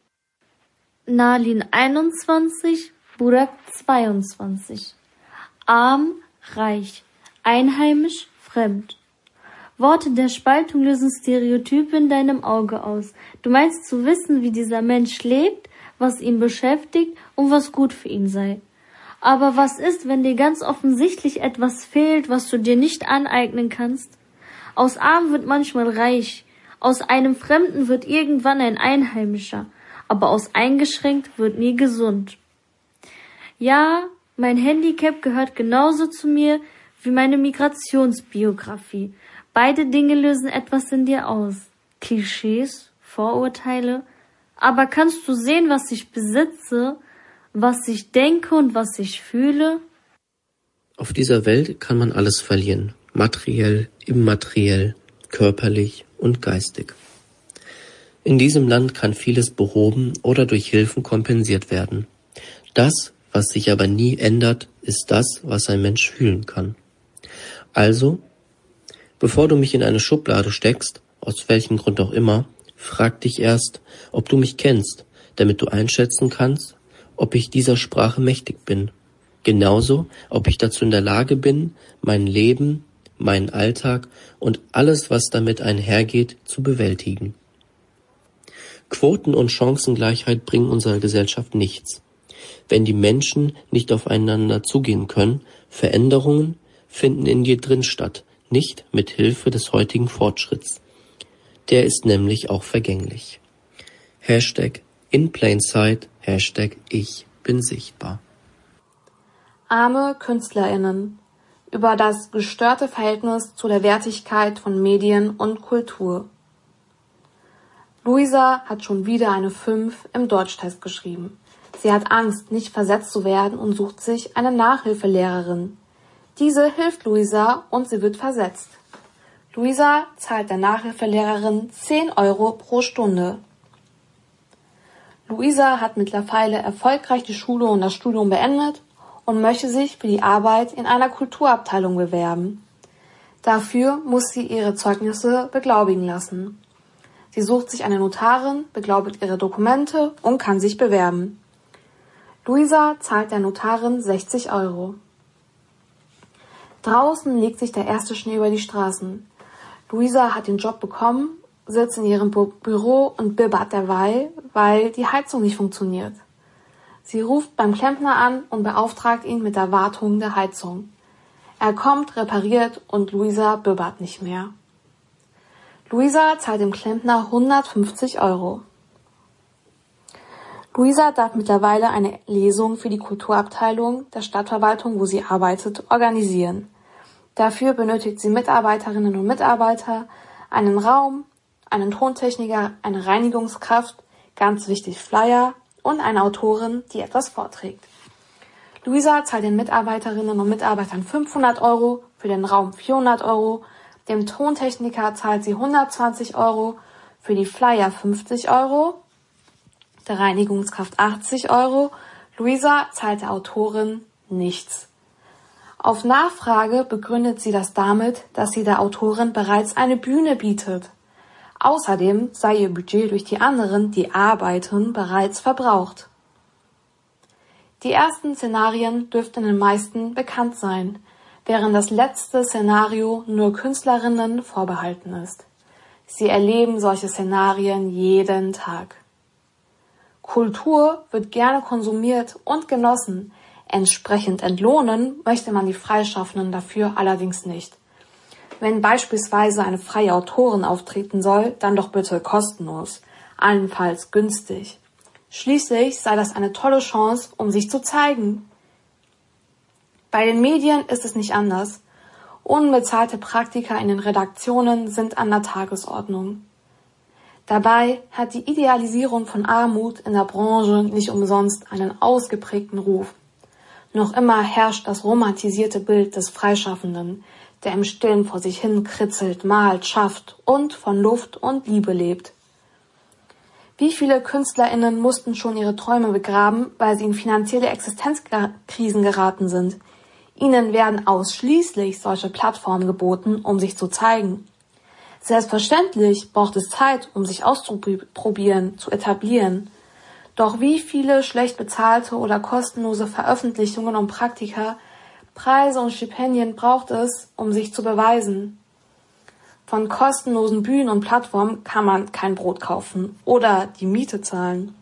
Nalin einundzwanzig, Burak zweiundzwanzig. Arm, reich, einheimisch, fremd. Worte der Spaltung lösen Stereotype in deinem Auge aus. Du meinst zu wissen, wie dieser Mensch lebt, was ihn beschäftigt und was gut für ihn sei. Aber was ist, wenn dir ganz offensichtlich etwas fehlt, was du dir nicht aneignen kannst? Aus arm wird manchmal reich, aus einem Fremden wird irgendwann ein Einheimischer, aber aus eingeschränkt wird nie gesund. Ja, mein Handicap gehört genauso zu mir wie meine Migrationsbiografie. Beide Dinge lösen etwas in dir aus. Klischees, Vorurteile. Aber kannst du sehen, was ich besitze, was ich denke und was ich fühle? Auf dieser Welt kann man alles verlieren. Materiell, immateriell, körperlich und geistig. In diesem Land kann vieles behoben oder durch Hilfen kompensiert werden. Das, was sich aber nie ändert, ist das, was ein Mensch fühlen kann. Also, bevor du mich in eine Schublade steckst, aus welchem Grund auch immer, frag dich erst, ob du mich kennst, damit du einschätzen kannst, ob ich dieser Sprache mächtig bin. Genauso, ob ich dazu in der Lage bin, mein Leben, meinen Alltag und alles, was damit einhergeht, zu bewältigen. Quoten und Chancengleichheit bringen unserer Gesellschaft nichts. Wenn die Menschen nicht aufeinander zugehen können, Veränderungen finden in dir drin statt, nicht mit Hilfe des heutigen Fortschritts. Der ist nämlich auch vergänglich. Hashtag in plain sight, Hashtag ich bin sichtbar. Arme KünstlerInnen über das gestörte Verhältnis zu der Wertigkeit von Medien und Kultur. Luisa hat schon wieder eine fünf im Deutschtest geschrieben. Sie hat Angst, nicht versetzt zu werden und sucht sich eine Nachhilfelehrerin. Diese hilft Luisa und sie wird versetzt. Luisa zahlt der Nachhilfelehrerin zehn Euro pro Stunde. Luisa hat mittlerweile erfolgreich die Schule und das Studium beendet und möchte sich für die Arbeit in einer Kulturabteilung bewerben. Dafür muss sie ihre Zeugnisse beglaubigen lassen. Sie sucht sich eine Notarin, beglaubigt ihre Dokumente und kann sich bewerben. Luisa zahlt der Notarin sechzig Euro. Draußen legt sich der erste Schnee über die Straßen. Luisa hat den Job bekommen, sitzt in ihrem Bü- Büro und bibbert derweil, weil die Heizung nicht funktioniert. Sie ruft beim Klempner an und beauftragt ihn mit der Wartung der Heizung. Er kommt, repariert und Luisa bibbert nicht mehr. Luisa zahlt dem Klempner hundertfünfzig Euro. Luisa darf mittlerweile eine Lesung für die Kulturabteilung der Stadtverwaltung, wo sie arbeitet, organisieren. Dafür benötigt sie Mitarbeiterinnen und Mitarbeiter, einen Raum, einen Tontechniker, eine Reinigungskraft, ganz wichtig Flyer und eine Autorin, die etwas vorträgt. Luisa zahlt den Mitarbeiterinnen und Mitarbeitern fünfhundert Euro, für den Raum vierhundert Euro, dem Tontechniker zahlt sie hundertzwanzig Euro, für die Flyer fünfzig Euro, der Reinigungskraft achtzig Euro. Luisa zahlt der Autorin nichts. Auf Nachfrage begründet sie das damit, dass sie der Autorin bereits eine Bühne bietet. Außerdem sei ihr Budget durch die anderen, die arbeiten, bereits verbraucht. Die ersten Szenarien dürften den meisten bekannt sein, während das letzte Szenario nur Künstlerinnen vorbehalten ist. Sie erleben solche Szenarien jeden Tag. Kultur wird gerne konsumiert und genossen. Entsprechend entlohnen möchte man die Freischaffenden dafür allerdings nicht. Wenn beispielsweise eine freie Autorin auftreten soll, dann doch bitte kostenlos, allenfalls günstig. Schließlich sei das eine tolle Chance, um sich zu zeigen. Bei den Medien ist es nicht anders. Unbezahlte Praktika in den Redaktionen sind an der Tagesordnung. Dabei hat die Idealisierung von Armut in der Branche nicht umsonst einen ausgeprägten Ruf. Noch immer herrscht das romantisierte Bild des Freischaffenden, der im Stillen vor sich hin kritzelt, malt, schafft und von Luft und Liebe lebt. Wie viele KünstlerInnen mussten schon ihre Träume begraben, weil sie in finanzielle Existenzkrisen geraten sind? Ihnen werden ausschließlich solche Plattformen geboten, um sich zu zeigen. Selbstverständlich braucht es Zeit, um sich auszuprobieren, zu etablieren. Doch wie viele schlecht bezahlte oder kostenlose Veröffentlichungen und Praktika, Preise und Stipendien braucht es, um sich zu beweisen? Von kostenlosen Bühnen und Plattformen kann man kein Brot kaufen oder die Miete zahlen.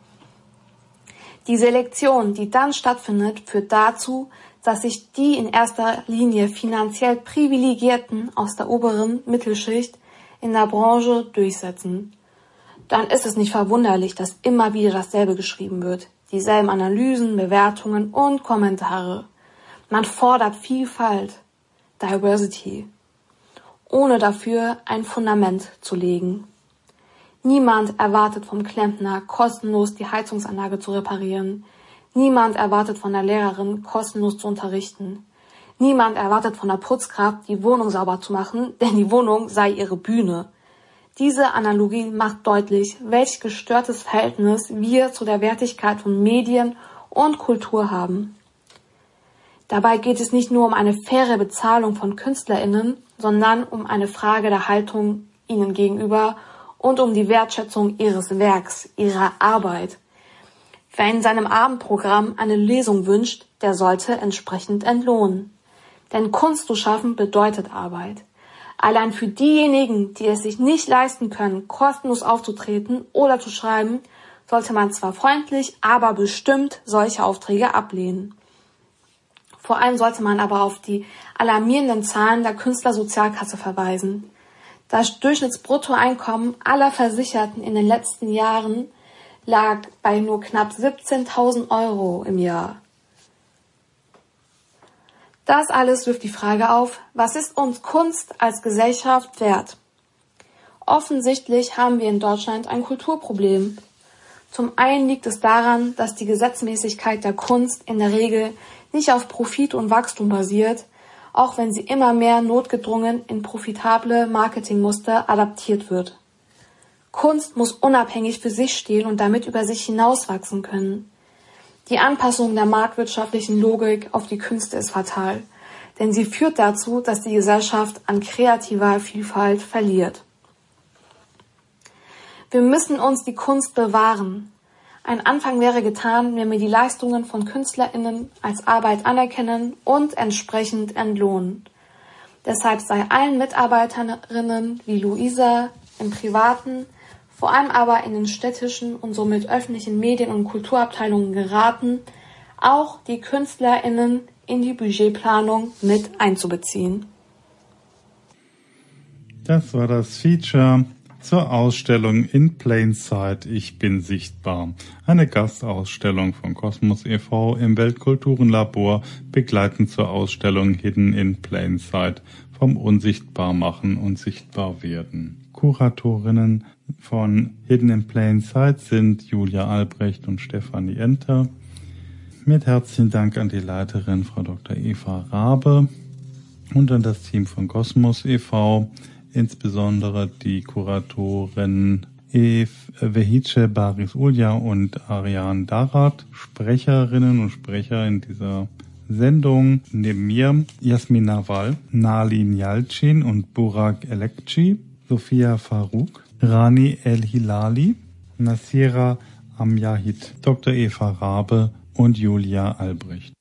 Die Selektion, die dann stattfindet, führt dazu, dass sich die in erster Linie finanziell Privilegierten aus der oberen Mittelschicht in der Branche durchsetzen. Dann ist es nicht verwunderlich, dass immer wieder dasselbe geschrieben wird, dieselben Analysen, Bewertungen und Kommentare. Man fordert Vielfalt, Diversity, ohne dafür ein Fundament zu legen. Niemand erwartet vom Klempner, kostenlos die Heizungsanlage zu reparieren. Niemand erwartet von der Lehrerin, kostenlos zu unterrichten. Niemand erwartet von der Putzkraft, die Wohnung sauber zu machen, denn die Wohnung sei ihre Bühne. Diese Analogie macht deutlich, welch gestörtes Verhältnis wir zu der Wertigkeit von Medien und Kultur haben. Dabei geht es nicht nur um eine faire Bezahlung von KünstlerInnen, sondern um eine Frage der Haltung ihnen gegenüber und um die Wertschätzung ihres Werks, ihrer Arbeit. Wer in seinem Abendprogramm eine Lesung wünscht, der sollte entsprechend entlohnen. Denn Kunst zu schaffen bedeutet Arbeit. Allein für diejenigen, die es sich nicht leisten können, kostenlos aufzutreten oder zu schreiben, sollte man zwar freundlich, aber bestimmt solche Aufträge ablehnen. Vor allem sollte man aber auf die alarmierenden Zahlen der Künstlersozialkasse verweisen. Das Durchschnittsbruttoeinkommen aller Versicherten in den letzten Jahren lag bei nur knapp siebzehntausend Euro im Jahr. Das alles wirft die Frage auf, was ist uns Kunst als Gesellschaft wert? Offensichtlich haben wir in Deutschland ein Kulturproblem. Zum einen liegt es daran, dass die Gesetzmäßigkeit der Kunst in der Regel nicht auf Profit und Wachstum basiert, auch wenn sie immer mehr notgedrungen in profitable Marketingmuster adaptiert wird. Kunst muss unabhängig für sich stehen und damit über sich hinauswachsen können. Die Anpassung der marktwirtschaftlichen Logik auf die Künste ist fatal, denn sie führt dazu, dass die Gesellschaft an kreativer Vielfalt verliert. Wir müssen uns die Kunst bewahren. Ein Anfang wäre getan, wenn wir die Leistungen von KünstlerInnen als Arbeit anerkennen und entsprechend entlohnen. Deshalb sei allen Mitarbeiterinnen wie Luisa im privaten, vor allem aber in den städtischen und somit öffentlichen Medien- und Kulturabteilungen geraten, auch die KünstlerInnen in die Budgetplanung mit einzubeziehen. Das war das Feature zur Ausstellung In Plain Sight, Ich bin sichtbar. Eine Gastausstellung von Kosmos e V im Weltkulturenlabor, begleitend zur Ausstellung Hidden in Plain Sight, vom Unsichtbarmachen und Sichtbarwerden. Kuratorinnen von Hidden in Plain Sight sind Julia Albrecht und Stefanie Enter. Mit herzlichen Dank an die Leiterin Frau Doktor Eva Rabe und an das Team von Kosmos e V, insbesondere die Kuratorin Eve Vehice Baris Ulja und Ariane Darat, Sprecherinnen und Sprecher in dieser Sendung neben mir Jasmin Nawal, Nalin Yalcin und Burak Elekci, Sophia Farouk, Rani El-Hilali, Nasira Amjahid, Doktor Eva Rabe und Julia Albrecht.